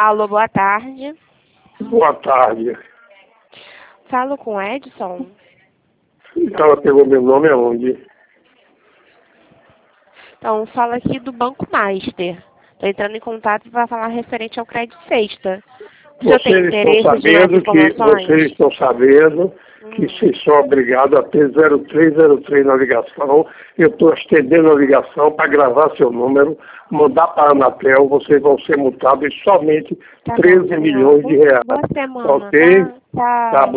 Alô, boa tarde. Boa tarde. Falo com o Edson. Ela pegou meu nome aonde? Então, fala aqui do Banco Master. Estou entrando em contato para falar referente ao Crédito Sexta. O senhor tem interesse de mais informações? Vocês estão sabendo que vocês são obrigados a ter 0303 na ligação. Eu estou estendendo a ligação para gravar seu número, mandar para a Anatel, vocês vão ser multados em somente 13 milhões de reais. Boa semana, Ok? tá? Tá.